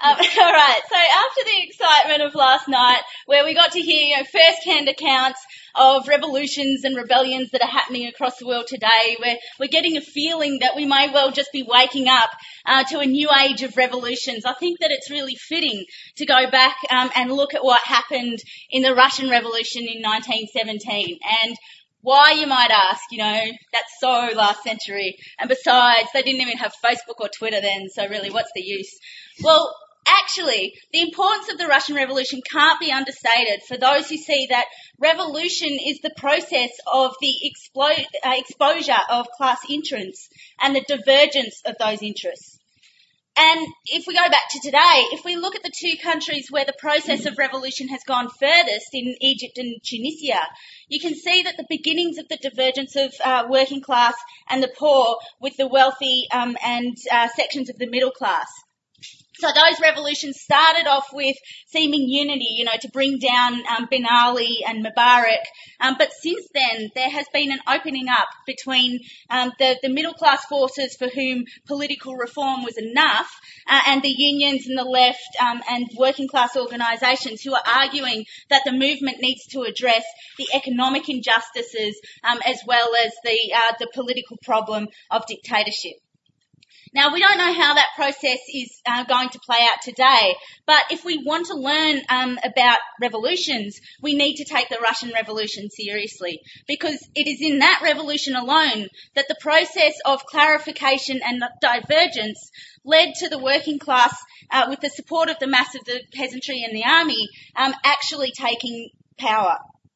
All right, so after the excitement of last night, where we got to hear first-hand accounts of revolutions and rebellions that are happening across the world today, we're getting a feeling that we may well just be waking up to a new age of revolutions. I think that it's really fitting to go back and look at what happened in the Russian Revolution in 1917. And why, you might ask, that's so last century. And besides, they didn't even have Facebook or Twitter then, so really, what's the use? Well, actually, the importance of the Russian Revolution can't be understated for those who see that revolution is the process of the exposure of class interests and the divergence of those interests. And if we go back to today, if we look at the two countries where the process of revolution has gone furthest, in Egypt and Tunisia, you can see that the beginnings of the divergence of working class and the poor with the wealthy and sections of the middle class. So those revolutions started off with seeming unity, to bring down Ben Ali and Mubarak. But since then, there has been an opening up between the middle class forces for whom political reform was enough and the unions and the left and working class organisations who are arguing that the movement needs to address the economic injustices as well as the political problem of dictatorship. Now, we don't know how that process is going to play out today, but if we want to learn about revolutions, we need to take the Russian Revolution seriously, because it is in that revolution alone that the process of clarification and divergence led to the working class, with the support of the mass of the peasantry and the army, actually taking power.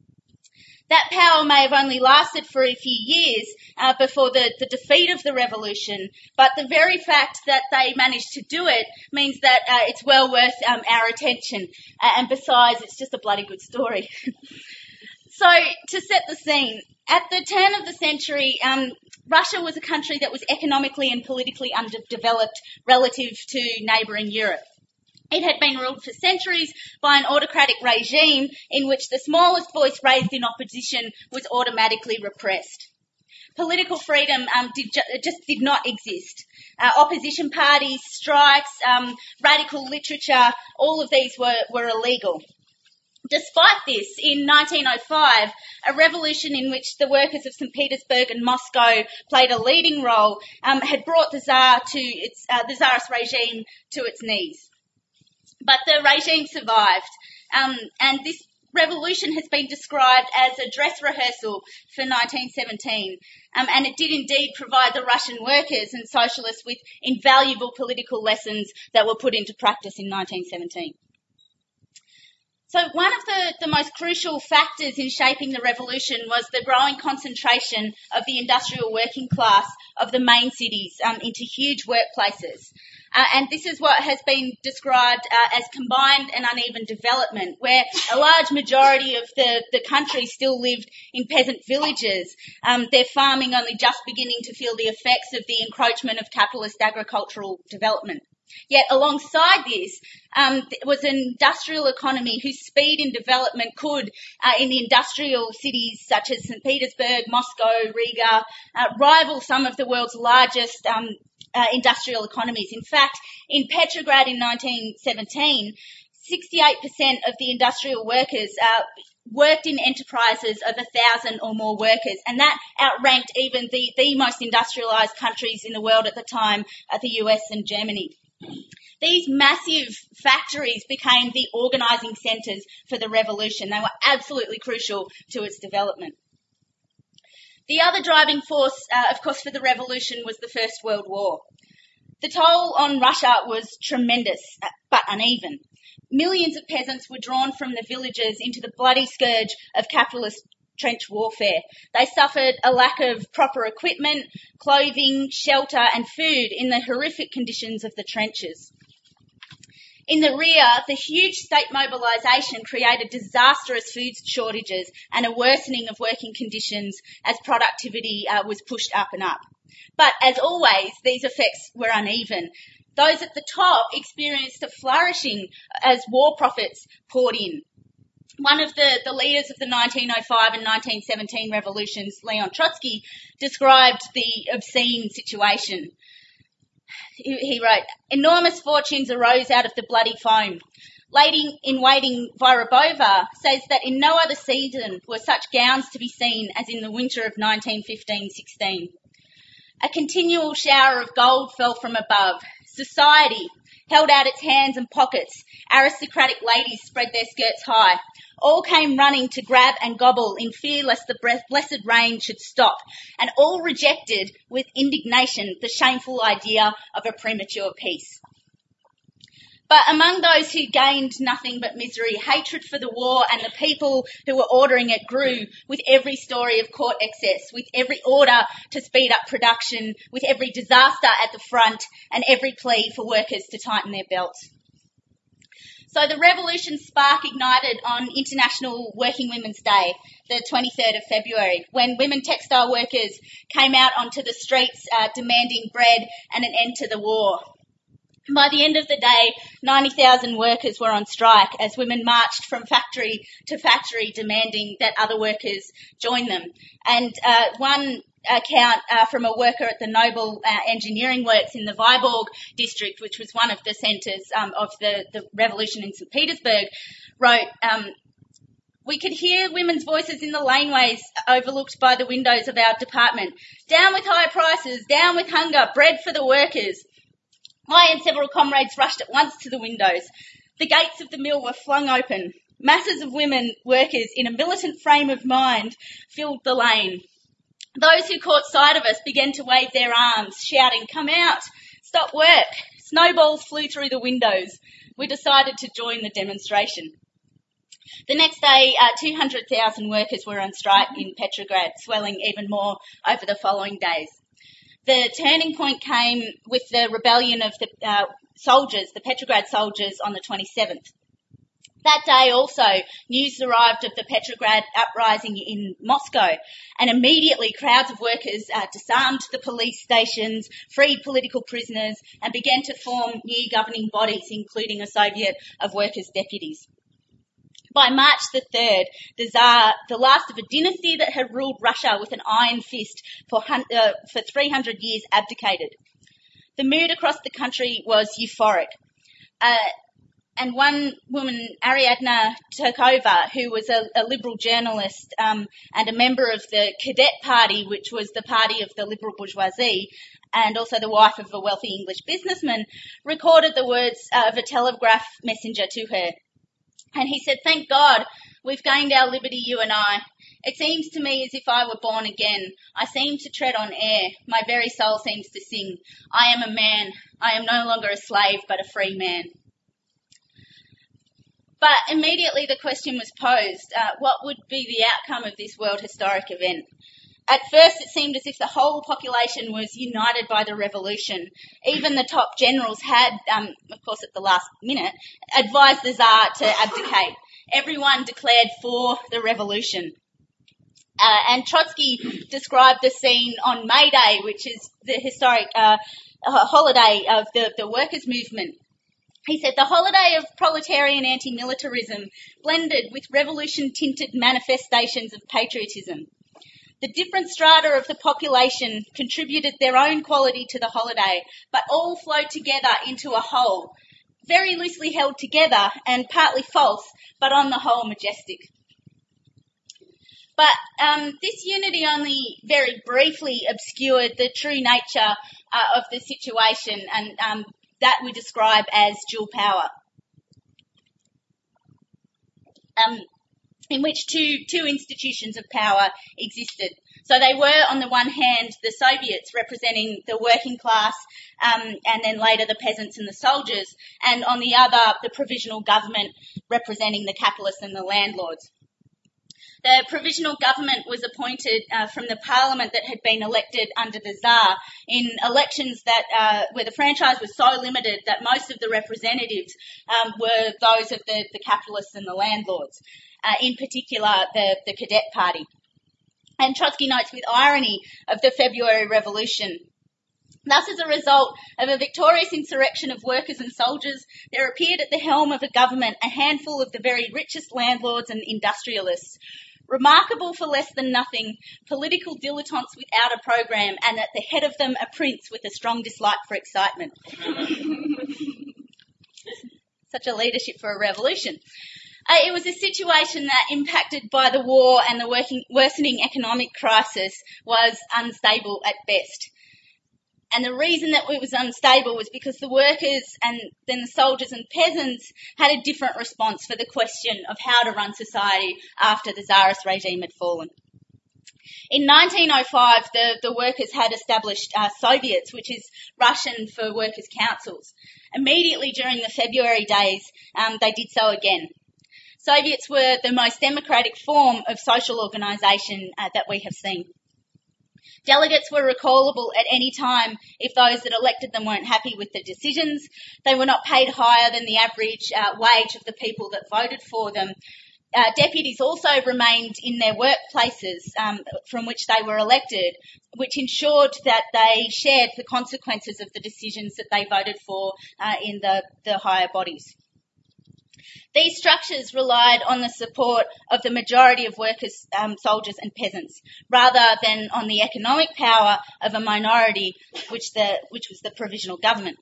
That power may have only lasted for a few years before the defeat of the revolution, but the very fact that they managed to do it means that it's well worth our attention. And besides, it's just a bloody good story. So, to set the scene, at the turn of the century, Russia was a country that was economically and politically underdeveloped relative to neighbouring Europe. It had been ruled for centuries by an autocratic regime in which the smallest voice raised in opposition was automatically repressed. Political freedom just did not exist. Opposition parties, strikes, radical literature, all of these were illegal. Despite this, in 1905, a revolution in which the workers of St. Petersburg and Moscow played a leading role had brought the Tsarist regime to its knees. But the regime survived, and this revolution has been described as a dress rehearsal for 1917, and it did indeed provide the Russian workers and socialists with invaluable political lessons that were put into practice in 1917. So one of the most crucial factors in shaping the revolution was the growing concentration of the industrial working class of the main cities into huge workplaces. And this is what has been described as combined and uneven development, where a large majority of the country still lived in peasant villages, their farming only just beginning to feel the effects of the encroachment of capitalist agricultural development. Yet alongside this was an industrial economy whose speed in development could, in the industrial cities such as St. Petersburg, Moscow, Riga, rival some of the world's largest industrial economies. In fact, in Petrograd in 1917, 68% of the industrial workers worked in enterprises of 1,000 or more workers, and that outranked even the most industrialised countries in the world at the time, the US and Germany. These massive factories became the organising centres for the revolution. They were absolutely crucial to its development. The other driving force, of course, for the revolution was the First World War. The toll on Russia was tremendous, but uneven. Millions of peasants were drawn from the villages into the bloody scourge of capitalist trench warfare. They suffered a lack of proper equipment, clothing, shelter and food in the horrific conditions of the trenches. In the rear, the huge state mobilisation created disastrous food shortages and a worsening of working conditions as productivity was pushed up and up. But as always, these effects were uneven. Those at the top experienced a flourishing as war profits poured in. One of the leaders of the 1905 and 1917 revolutions, Leon Trotsky, described the obscene situation. He wrote, enormous fortunes arose out of the bloody foam. Lady in waiting Vyrobova says that in no other season were such gowns to be seen as in the winter of 1915-16. A continual shower of gold fell from above. Society held out its hands and pockets. Aristocratic ladies spread their skirts high. All came running to grab and gobble in fear lest the blessed rain should stop, and all rejected with indignation the shameful idea of a premature peace. But among those who gained nothing but misery, hatred for the war and the people who were ordering it grew with every story of court excess, with every order to speed up production, with every disaster at the front, and every plea for workers to tighten their belts. So the revolution spark ignited on International Working Women's Day, the 23rd of February, when women textile workers came out onto the streets demanding bread and an end to the war. By the end of the day, 90,000 workers were on strike as women marched from factory to factory demanding that other workers join them. And one account from a worker at the Noble Engineering Works in the Vyborg district, which was one of the centres of the revolution in St. Petersburg, wrote, we could hear women's voices in the laneways overlooked by the windows of our department. Down with high prices, down with hunger, bread for the workers. I and several comrades rushed at once to the windows. The gates of the mill were flung open. Masses of women workers in a militant frame of mind filled the lane. Those who caught sight of us began to wave their arms, shouting, "Come out! Stop work!" Snowballs flew through the windows. We decided to join the demonstration. The next day, 200,000 workers were on strike in Petrograd, swelling even more over the following days. The turning point came with the rebellion of the soldiers, the Petrograd soldiers, on the 27th. That day also, news arrived of the Petrograd uprising in Moscow, and immediately crowds of workers disarmed the police stations, freed political prisoners, and began to form new governing bodies, including a Soviet of Workers' Deputies. By March the 3rd, the Tsar, the last of a dynasty that had ruled Russia with an iron fist for 300 years, abdicated. The mood across the country was euphoric. And one woman, Ariadna Turkova, who was a liberal journalist and a member of the Cadet Party, which was the party of the liberal bourgeoisie, and also the wife of a wealthy English businessman, recorded the words of a telegraph messenger to her. And he said, "Thank God, we've gained our liberty, you and I. It seems to me as if I were born again. I seem to tread on air. My very soul seems to sing. I am a man. I am no longer a slave, but a free man." But immediately the question was posed, what would be the outcome of this world historic event? At first it seemed as if the whole population was united by the revolution. Even the top generals had, of course at the last minute, advised the Tsar to abdicate. Everyone declared for the revolution. And Trotsky described the scene on May Day, which is the historic holiday of the workers' movement. He said, "The holiday of proletarian anti-militarism blended with revolution-tinted manifestations of patriotism. The different strata of the population contributed their own quality to the holiday, but all flowed together into a whole, very loosely held together and partly false, but on the whole majestic." But this unity only very briefly obscured the true nature of the situation, and that we describe as dual power, in which two institutions of power existed. So they were, on the one hand, the Soviets representing the working class, and then later the peasants and the soldiers, and on the other, the provisional government representing the capitalists and the landlords. The provisional government was appointed from the parliament that had been elected under the Tsar in elections that where the franchise was so limited that most of the representatives were those of the capitalists and the landlords, in particular the Cadet Party. And Trotsky notes with irony of the February Revolution, "Thus, as a result of a victorious insurrection of workers and soldiers, there appeared at the helm of a government a handful of the very richest landlords and industrialists, Remarkable for less than nothing, political dilettantes without a program, and at the head of them a prince with a strong dislike for excitement. Such a leadership for a revolution. It was a situation that, impacted by the war and the worsening economic crisis, was unstable at best. And the reason that it was unstable was because the workers and then the soldiers and peasants had a different response for the question of how to run society after the Tsarist regime had fallen. In 1905, the workers had established Soviets, which is Russian for workers' councils. Immediately during the February days, they did so again. Soviets were the most democratic form of social organisation that we have seen. Delegates were recallable at any time if those that elected them weren't happy with the decisions. They were not paid higher than the average wage of the people that voted for them. Deputies also remained in their workplaces from which they were elected, which ensured that they shared the consequences of the decisions that they voted for in the higher bodies. These structures relied on the support of the majority of workers, soldiers and peasants, rather than on the economic power of a minority, which was the provisional government.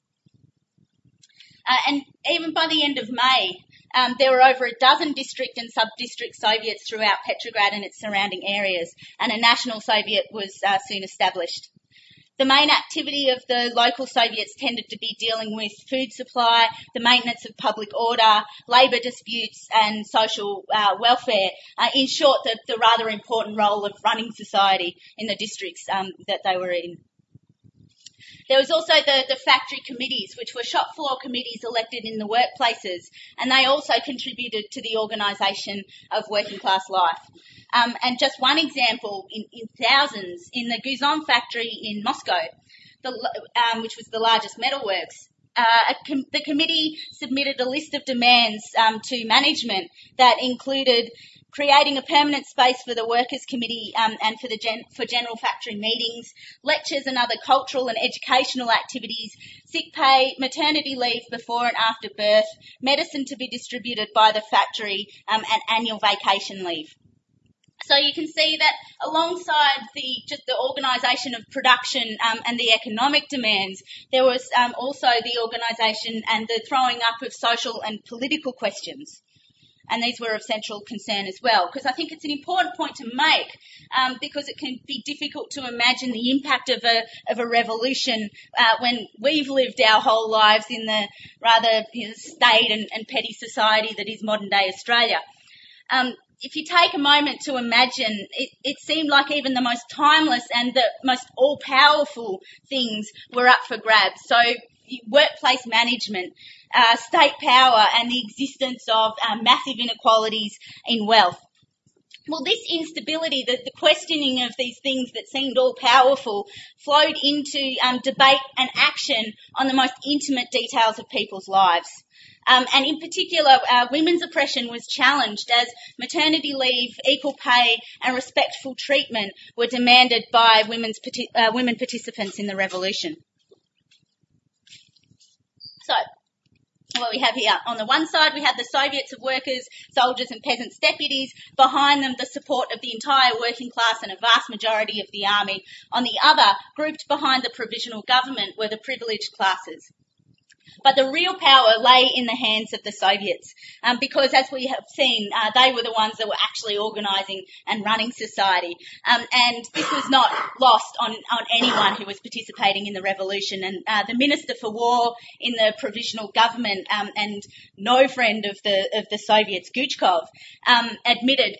And even by the end of May, there were over a dozen district and sub-district Soviets throughout Petrograd and its surrounding areas, and a national Soviet was soon established. The main activity of the local Soviets tended to be dealing with food supply, the maintenance of public order, labour disputes and social welfare. In short, the rather important role of running society in the districts that they were in. There was also the factory committees, which were shop floor committees elected in the workplaces, and they also contributed to the organisation of working class life. And just one example, in thousands, in the Guzon factory in Moscow, which was the largest metalworks, the committee submitted a list of demands to management that included creating a permanent space for the Workers' Committee and for general factory meetings, lectures and other cultural and educational activities, sick pay, maternity leave before and after birth, medicine to be distributed by the factory, and annual vacation leave. So you can see that alongside the organisation of production and the economic demands, there was also the organisation and the throwing up of social and political questions. And these were of central concern as well, because I think it's an important point to make, because it can be difficult to imagine the impact of a revolution when we've lived our whole lives in the rather staid and petty society that is modern day Australia. If you take a moment to imagine, it seemed like even the most timeless and the most all-powerful things were up for grabs. So workplace management, state power and the existence of massive inequalities in wealth. Well, this instability, the questioning of these things that seemed all-powerful, flowed into debate and action on the most intimate details of people's lives. And in particular, women's oppression was challenged as maternity leave, equal pay and respectful treatment were demanded by women participants in the revolution. So, what we have here, on the one side we have the Soviets of workers, soldiers and peasants deputies, behind them the support of the entire working class and a vast majority of the army. On the other, grouped behind the provisional government, were the privileged classes. But the real power lay in the hands of the Soviets, because as we have seen, they were the ones that were actually organising and running society. And this was not lost on anyone who was participating in the revolution. And the Minister for War in the provisional government and no friend of the Soviets, Guchkov, admitted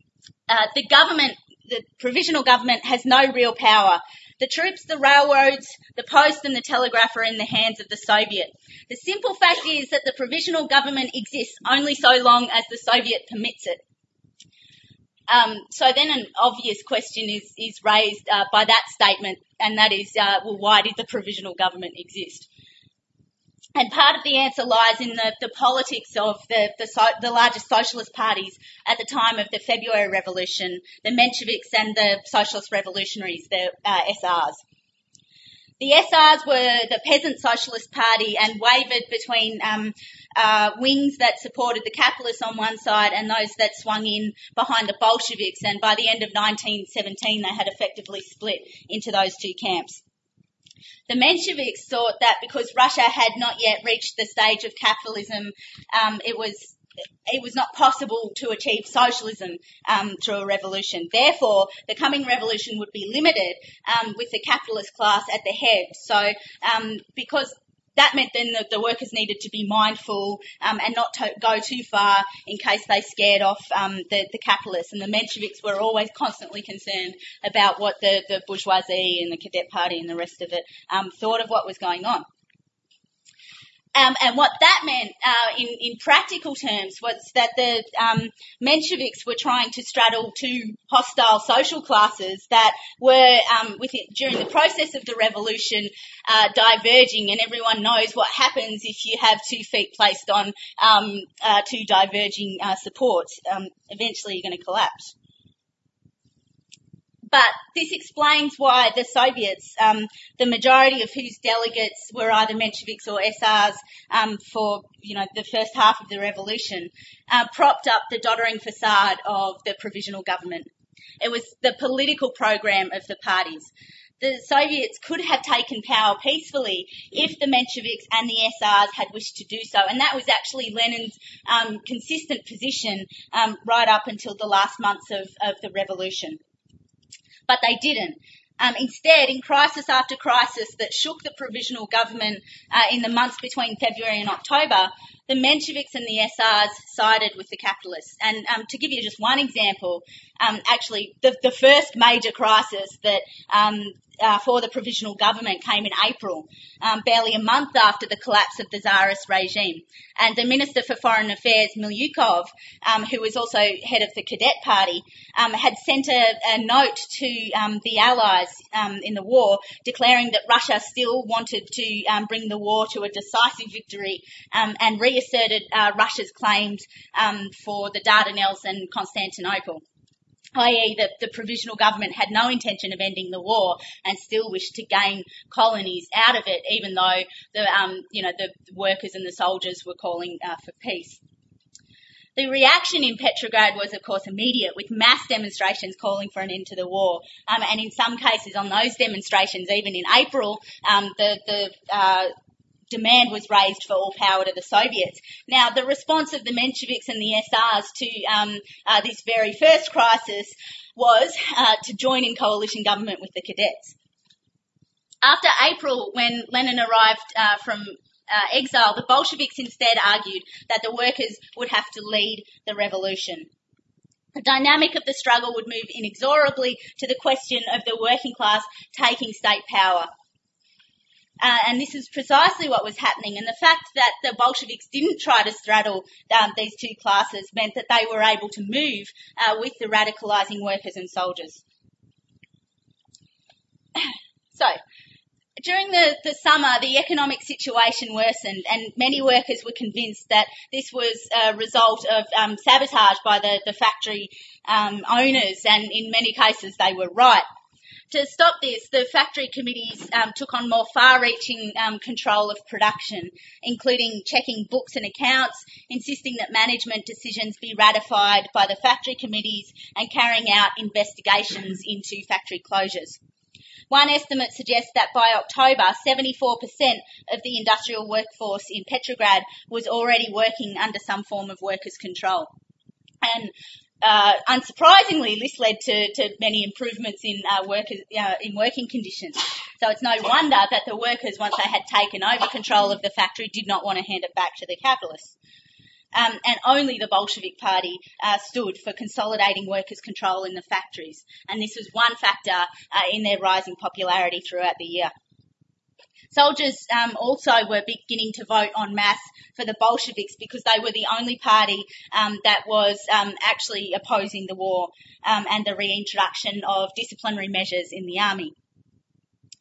the provisional government has no real power. The troops, the railroads, the post and the telegraph are in the hands of the Soviet. The simple fact is that the provisional government exists only so long as the Soviet permits it. So then an obvious question is raised by that statement, and that is, well, why did the provisional government exist? And part of the answer lies in the politics of the largest socialist parties at the time of the February Revolution, the Mensheviks and the Socialist Revolutionaries, the SRs. The SRs were the Peasant Socialist Party and wavered between wings that supported the capitalists on one side and those that swung in behind the Bolsheviks, and by the end of 1917 they had effectively split into those two camps. The Mensheviks thought that because Russia had not yet reached the stage of capitalism, it was not possible to achieve socialism through a revolution. Therefore, the coming revolution would be limited with the capitalist class at the head. So, because that meant then that the workers needed to be mindful and not to go too far in case they scared off the capitalists. And the Mensheviks were always constantly concerned about what the bourgeoisie and the Cadet Party and the rest of it thought of what was going on. And what that meant in practical terms was that the Mensheviks were trying to straddle two hostile social classes that were, during the process of the revolution, diverging, and everyone knows what happens if you have 2 feet placed on two diverging supports. Eventually you're going to collapse. But this explains why the Soviets, the majority of whose delegates were either Mensheviks or SRs for the first half of the revolution, propped up the doddering facade of the provisional government. It was the political program of the parties. The Soviets could have taken power peacefully if the Mensheviks and the SRs had wished to do so, and that was actually Lenin's consistent position right up until the last months of the revolution. But they didn't. Instead, in crisis after crisis that shook the provisional government in the months between February and October, the Mensheviks and the SRs sided with the capitalists. And to give you just one example, actually the first major crisis that for the provisional government came in April, barely a month after the collapse of the Tsarist regime. And the Minister for Foreign Affairs, Milyukov, who was also head of the Cadet Party, had sent a note to the Allies in the war declaring that Russia still wanted to bring the war to a decisive victory and reasserted Russia's claims for the Dardanelles and Constantinople, i.e. that the provisional government had no intention of ending the war and still wished to gain colonies out of it, even though the workers and the soldiers were calling for peace. The reaction in Petrograd was, of course, immediate, with mass demonstrations calling for an end to the war. And in some cases on those demonstrations, even in April, the demand was raised for all power to the Soviets. Now, the response of the Mensheviks and the SRs to this very first crisis was to join in coalition government with the cadets. After April, when Lenin arrived from exile, the Bolsheviks instead argued that the workers would have to lead the revolution. The dynamic of the struggle would move inexorably to the question of the working class taking state power. And this is precisely what was happening. And the fact that the Bolsheviks didn't try to straddle these two classes meant that they were able to move with the radicalising workers and soldiers. So, during the summer, the economic situation worsened, and many workers were convinced that this was a result of sabotage by the factory owners, and in many cases they were right. To stop this, the factory committees took on more far-reaching control of production, including checking books and accounts, insisting that management decisions be ratified by the factory committees, and carrying out investigations into factory closures. One estimate suggests that by October, 74% of the industrial workforce in Petrograd was already working under some form of workers' control. And unsurprisingly, this led to many improvements in working conditions. So it's no wonder that the workers, once they had taken over control of the factory, did not want to hand it back to the capitalists. And only the Bolshevik Party stood for consolidating workers' control in the factories. And this was one factor in their rising popularity throughout the year. Soldiers also were beginning to vote en masse for the Bolsheviks because they were the only party that was actually opposing the war and the reintroduction of disciplinary measures in the army.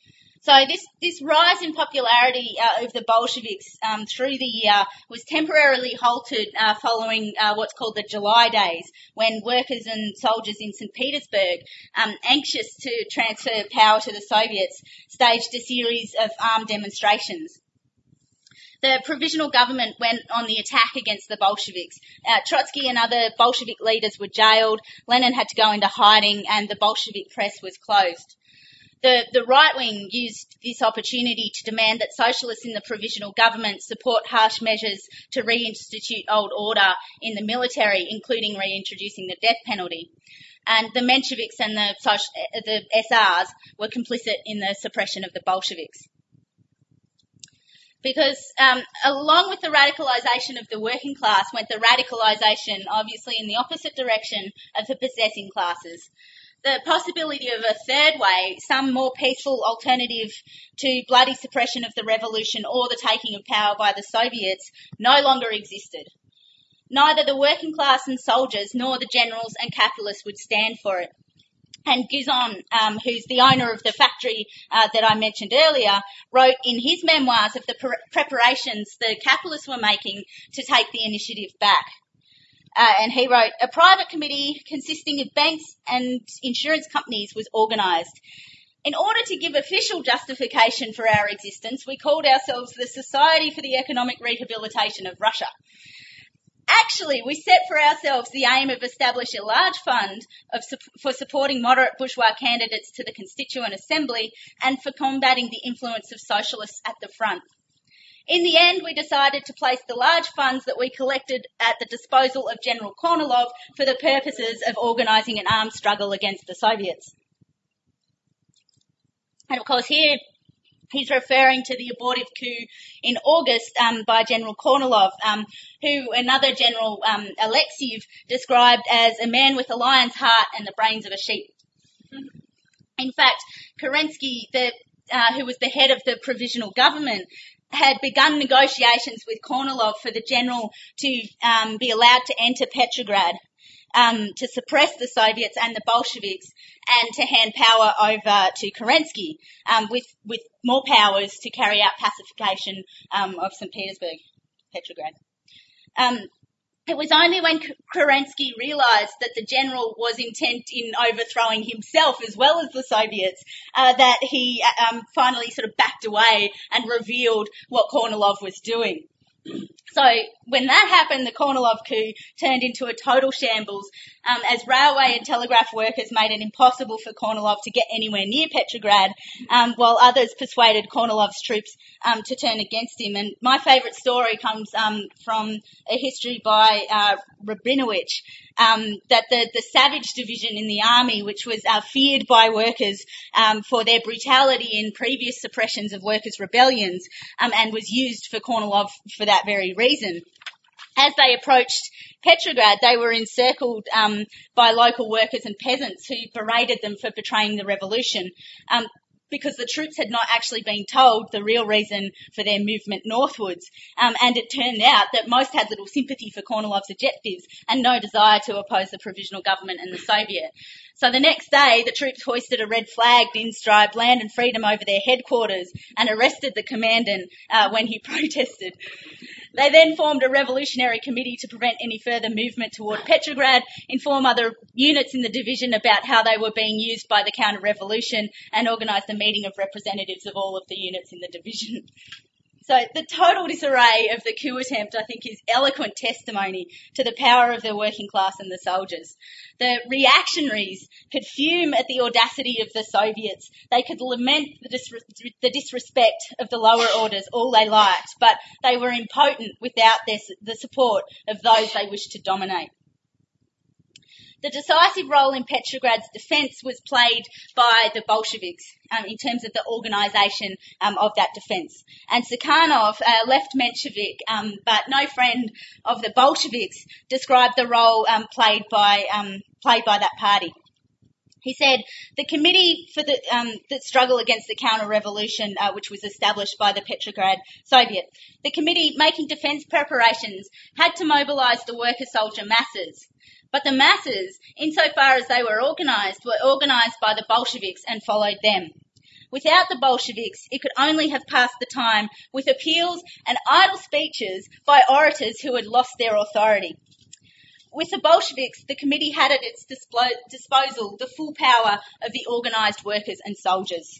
So this rise in popularity of the Bolsheviks through the year was temporarily halted following what's called the July Days, when workers and soldiers in St. Petersburg, anxious to transfer power to the Soviets, staged a series of armed demonstrations. The provisional government went on the attack against the Bolsheviks. Trotsky and other Bolshevik leaders were jailed, Lenin had to go into hiding, and the Bolshevik press was closed. The right wing used this opportunity to demand that socialists in the provisional government support harsh measures to reinstitute old order in the military, including reintroducing the death penalty. And the Mensheviks and the SRs were complicit in the suppression of the Bolsheviks. Because along with the radicalisation of the working class went the radicalisation, obviously in the opposite direction, of the possessing classes. The possibility of a third way, some more peaceful alternative to bloody suppression of the revolution or the taking of power by the Soviets, no longer existed. Neither the working class and soldiers nor the generals and capitalists would stand for it. And Guizot, who's the owner of the factory that I mentioned earlier, wrote in his memoirs of the preparations the capitalists were making to take the initiative back. And he wrote, a private committee consisting of banks and insurance companies was organised. In order to give official justification for our existence, we called ourselves the Society for the Economic Rehabilitation of Russia. Actually, we set for ourselves the aim of establishing a large fund for supporting moderate bourgeois candidates to the Constituent Assembly and for combating the influence of socialists at the front. In the end, we decided to place the large funds that we collected at the disposal of General Kornilov for the purposes of organising an armed struggle against the Soviets. And of course here, he's referring to the abortive coup in August by General Kornilov, who another General, Alexeyev, described as a man with a lion's heart and the brains of a sheep. In fact, Kerensky, who was the head of the provisional government, had begun negotiations with Kornilov for the general to be allowed to enter Petrograd, to suppress the Soviets and the Bolsheviks, and to hand power over to Kerensky, with more powers to carry out pacification of St. Petersburg, Petrograd. It was only when Kerensky realised that the general was intent in overthrowing himself as well as the Soviets that he finally sort of backed away and revealed what Kornilov was doing. So when that happened, the Kornilov coup turned into a total shambles as railway and telegraph workers made it impossible for Kornilov to get anywhere near Petrograd, while others persuaded Kornilov's troops to turn against him. And my favourite story comes from a history by Rabinowitz, that the Savage Division in the army, which was feared by workers for their brutality in previous suppressions of workers' rebellions, and was used for Kornilov for that very reason. As they approached Petrograd, they were encircled by local workers and peasants who berated them for betraying the revolution, because the troops had not actually been told the real reason for their movement northwards. And it turned out that most had little sympathy for Kornilov's objectives and no desire to oppose the provisional government and the Soviet. So the next day, the troops hoisted a red flag inscribed "Land and Freedom" over their headquarters and arrested the commandant when he protested. They then formed a revolutionary committee to prevent any further movement toward Petrograd, inform other units in the division about how they were being used by the counter-revolution, and organised a meeting of representatives of all of the units in the division. So the total disarray of the coup attempt, I think, is eloquent testimony to the power of the working class and the soldiers. The reactionaries could fume at the audacity of the Soviets. They could lament the disrespect of the lower orders all they liked, but they were impotent without the support of those they wished to dominate. The decisive role in Petrograd's defence was played by the Bolsheviks in terms of the organisation of that defence. And Sukhanov, a left Menshevik but no friend of the Bolsheviks, described the role played by that party. He said, the committee for the struggle against the counter-revolution, which was established by the Petrograd Soviet, the committee making defence preparations had to mobilise the worker-soldier masses. But the masses, insofar as they were organised by the Bolsheviks and followed them. Without the Bolsheviks, it could only have passed the time with appeals and idle speeches by orators who had lost their authority. With the Bolsheviks, the committee had at its disposal the full power of the organised workers and soldiers.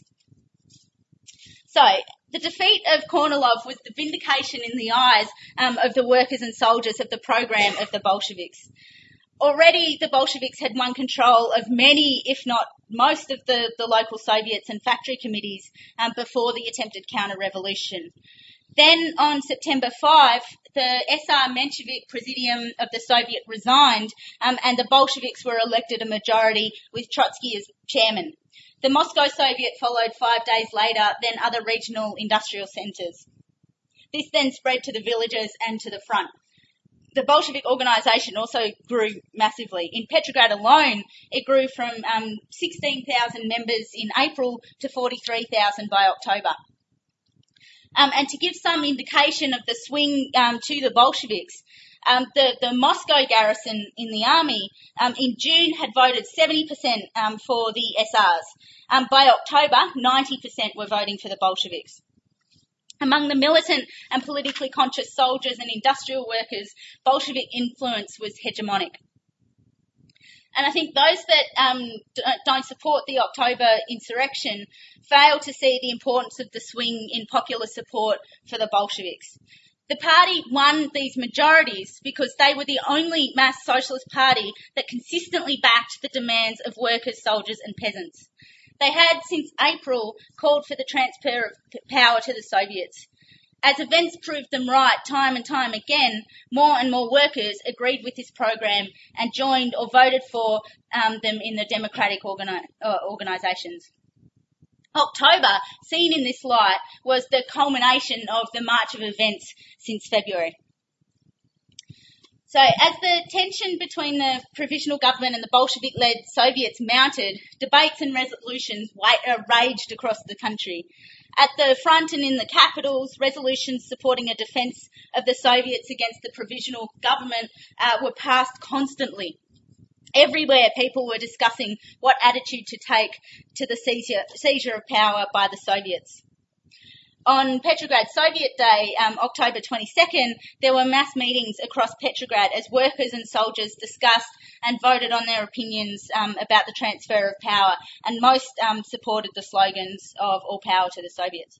So, the defeat of Kornilov was the vindication in the eyes of the workers and soldiers of the program of the Bolsheviks. Already, the Bolsheviks had won control of many, if not most, of the local Soviets and factory committees before the attempted counter-revolution. Then, on September 5, the SR Menshevik Presidium of the Soviet resigned, and the Bolsheviks were elected a majority with Trotsky as chairman. The Moscow Soviet followed 5 days later, then other regional industrial centres. This then spread to the villages and to the front. The Bolshevik organisation also grew massively. In Petrograd alone, it grew from 16,000 members in April to 43,000 by October. And to give some indication of the swing to the Bolsheviks, the Moscow garrison in the army in June had voted 70% for the SRs. By October, 90% were voting for the Bolsheviks. Among the militant and politically conscious soldiers and industrial workers, Bolshevik influence was hegemonic. And I think those that don't support the October insurrection fail to see the importance of the swing in popular support for the Bolsheviks. The party won these majorities because they were the only mass socialist party that consistently backed the demands of workers, soldiers and peasants. They had, since April, called for the transfer of power to the Soviets. As events proved them right time and time again, more and more workers agreed with this program and joined or voted for them in the democratic organisations. October, seen in this light, was the culmination of the march of events since February. So as the tension between the provisional government and the Bolshevik-led Soviets mounted, debates and resolutions raged across the country. At the front and in the capitals, resolutions supporting a defence of the Soviets against the provisional government were passed constantly. Everywhere people were discussing what attitude to take to the seizure of power by the Soviets. On Petrograd Soviet Day, October 22nd, there were mass meetings across Petrograd as workers and soldiers discussed and voted on their opinions about the transfer of power, and most supported the slogans of all power to the Soviets.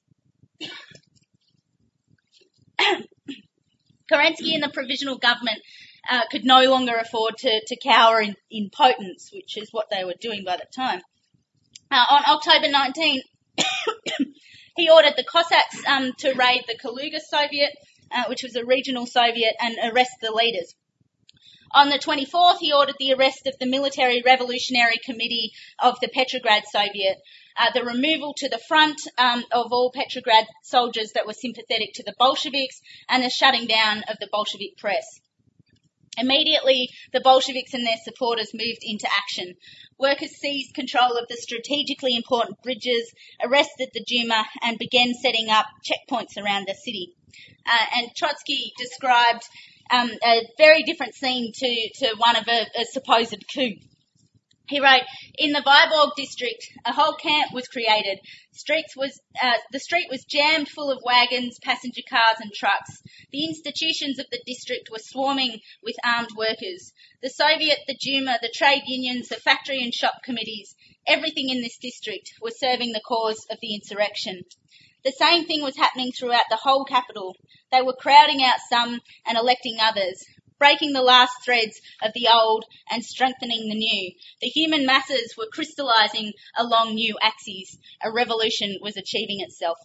Kerensky and the provisional government could no longer afford to cower in impotence, which is what they were doing by that time. On October 19th, he ordered the Cossacks to raid the Kaluga Soviet, which was a regional Soviet, and arrest the leaders. On the 24th, he ordered the arrest of the Military Revolutionary Committee of the Petrograd Soviet, the removal to the front of all Petrograd soldiers that were sympathetic to the Bolsheviks, and the shutting down of the Bolshevik press. Immediately, the Bolsheviks and their supporters moved into action. Workers seized control of the strategically important bridges, arrested the Duma, and began setting up checkpoints around the city. And Trotsky described a very different scene to one of a supposed coup. He wrote, "In the Vyborg district, a whole camp was created. The street was jammed full of wagons, passenger cars and trucks. The institutions of the district were swarming with armed workers. The Soviet, the Duma, the trade unions, the factory and shop committees, everything in this district was serving the cause of the insurrection. The same thing was happening throughout the whole capital. They were crowding out some and electing others, breaking the last threads of the old and strengthening the new. The human masses were crystallizing along new axes. A revolution was achieving itself."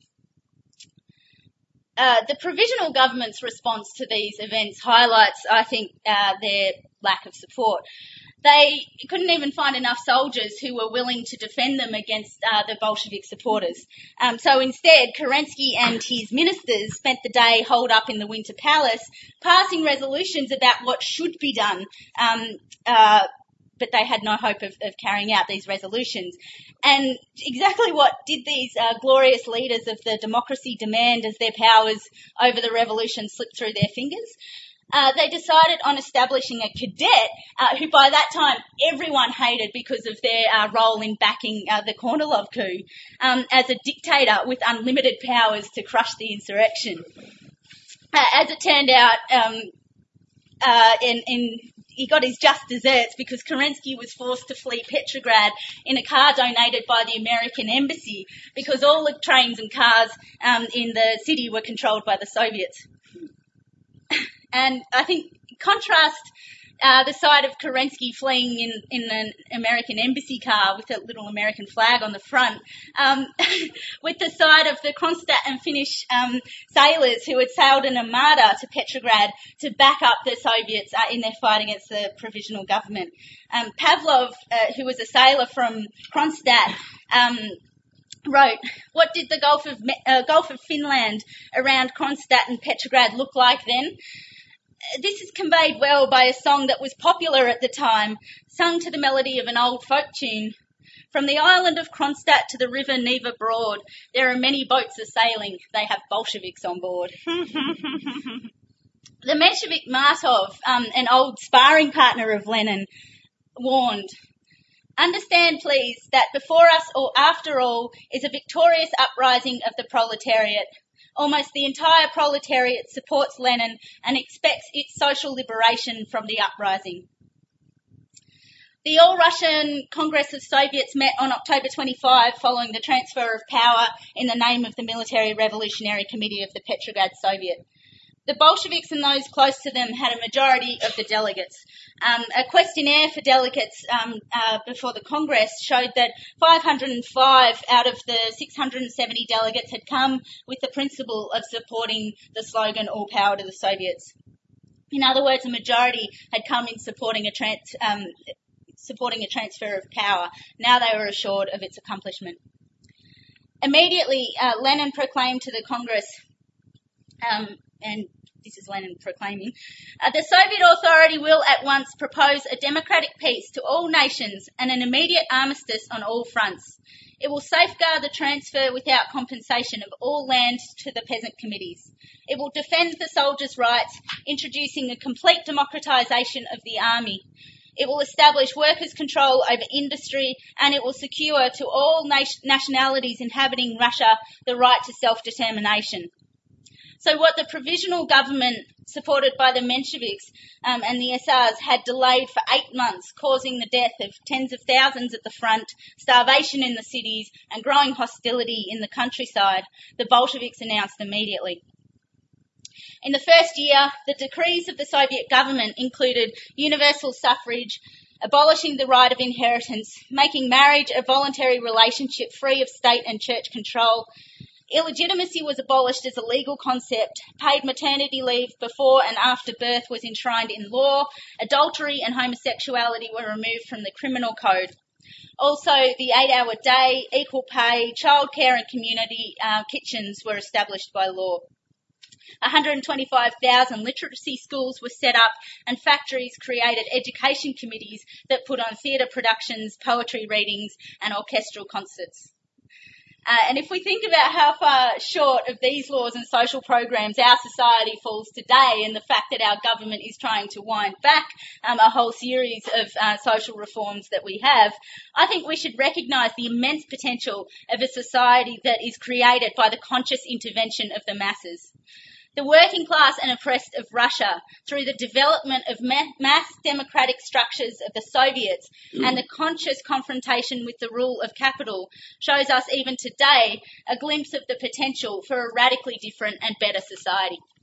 The provisional government's response to these events highlights, I think, their lack of support. They couldn't even find enough soldiers who were willing to defend them against the Bolshevik supporters. So instead, Kerensky and his ministers spent the day holed up in the Winter Palace, passing resolutions about what should be done but they had no hope of carrying out these resolutions. And exactly what did these glorious leaders of the democracy demand as their powers over the revolution slipped through their fingers? They decided on establishing a cadet who by that time everyone hated because of their role in backing the Kornilov coup as a dictator with unlimited powers to crush the insurrection. As it turned out, he got his just desserts because Kerensky was forced to flee Petrograd in a car donated by the American embassy because all the trains and cars in the city were controlled by the Soviets. And I think contrast the sight of Kerensky fleeing in an American embassy car with a little American flag on the front with the sight of the Kronstadt and Finnish sailors who had sailed an armada to Petrograd to back up the Soviets in their fight against the provisional government. Pavlov, who was a sailor from Kronstadt, wrote, "What did the Gulf of Finland around Kronstadt and Petrograd look like then? This is conveyed well by a song that was popular at the time, sung to the melody of an old folk tune. From the island of Kronstadt to the river Neva Broad, there are many boats a-sailing. They have Bolsheviks on board." The Menshevik Martov, an old sparring partner of Lenin, warned, "Understand, please, that before us or after all is a victorious uprising of the proletariat. Almost the entire proletariat supports Lenin and expects its social liberation from the uprising." The All-Russian Congress of Soviets met on October 25 following the transfer of power in the name of the Military Revolutionary Committee of the Petrograd Soviet. The Bolsheviks and those close to them had a majority of the delegates. A questionnaire for delegates before the Congress showed that 505 out of the 670 delegates had come with the principle of supporting the slogan "All Power to the Soviets." In other words, a majority had come in supporting a transfer of power. Now they were assured of its accomplishment. Immediately, Lenin proclaimed to the Congress, and this is Lenin proclaiming, "The Soviet authority will at once propose a democratic peace to all nations and an immediate armistice on all fronts. It will safeguard the transfer without compensation of all land to the peasant committees. It will defend the soldiers' rights, introducing a complete democratization of the army. It will establish workers' control over industry, and it will secure to all nationalities inhabiting Russia the right to self-determination." So what the provisional government, supported by the Mensheviks and the SRs, had delayed for 8 months, causing the death of tens of thousands at the front, starvation in the cities, and growing hostility in the countryside, the Bolsheviks announced immediately. In the first year, the decrees of the Soviet government included universal suffrage, abolishing the right of inheritance, making marriage a voluntary relationship free of state and church control. Illegitimacy was abolished as a legal concept. Paid maternity leave before and after birth was enshrined in law. Adultery and homosexuality were removed from the criminal code. Also, the 8-hour day, equal pay, childcare and community kitchens were established by law. 125,000 literacy schools were set up and factories created education committees that put on theatre productions, poetry readings and orchestral concerts. And if we think about how far short of these laws and social programs our society falls today, and the fact that our government is trying to wind back a whole series of social reforms that we have, I think we should recognise the immense potential of a society that is created by the conscious intervention of the masses. The working class and oppressed of Russia, through the development of mass democratic structures of the Soviets and the conscious confrontation with the rule of capital, shows us even today a glimpse of the potential for a radically different and better society.